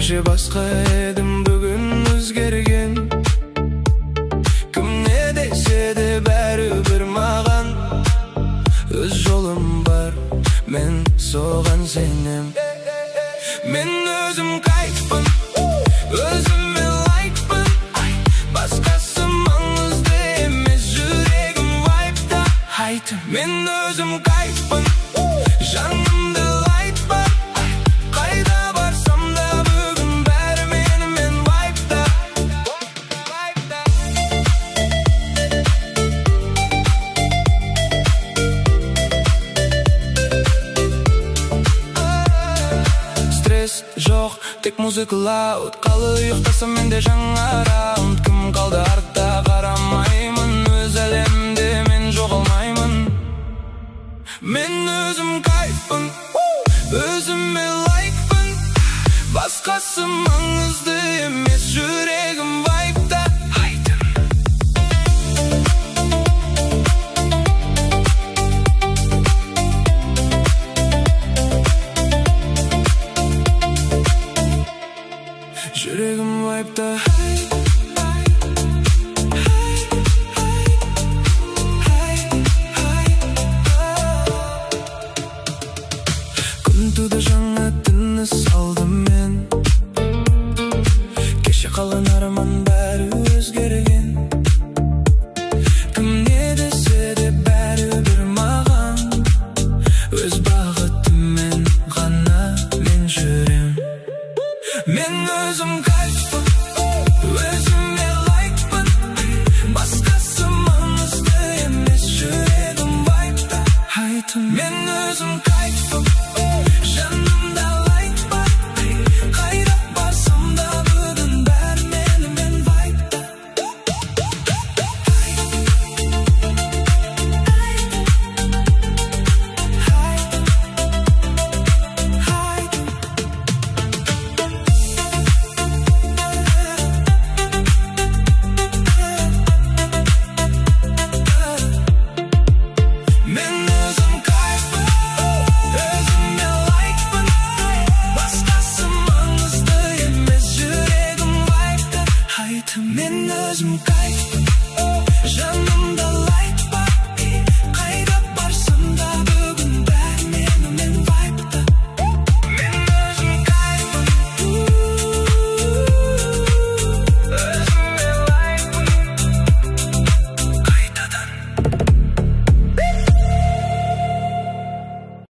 Кеше басқа едім, бүгін өзгерген. Кім не десе де бәрібір маған өз жолым бар, мен соған сенем. Мен өзім кайфпын, өзіме лайкпын. Басқасы маңызды емес, жүрегім вайпта. Мен өзім кайфпын, жанымды лайт бар. Қайда барсам да бүгін бәрі менімен вайпта. Стресс жоқ, тек музыка лауд. Қалы ұйықтасам менде жаңа раунд. Кім қалды артта қарамаймын, өз әлемде мен жоғалмаймын. Мен өзім кайфпын, өзіме лайкпын. Басқасы маңызды емес, жүрегім вайпта. Жүрегім вайпта. Күн туды, жаңа тыныс алдым мен. Кеше қалған арман бәрі өзгерген. Кім не десе де бәрібір маған өз бағытыммен ғана мен жүрем. Мен өзім кайфпын, өзіме лайкпын. Басқасы маңызды емес, жүрегім вайпта. Мен өзім кайфпын, жанымда лайт бар. Қайда барсам да бүгін бәрі менімен вайпта. Мен өзім кайфпын, өзіме лайкпын. Басқасы маңызды емес, жүрегім вайпта. Мен өзім кайфпын, жанымда лайт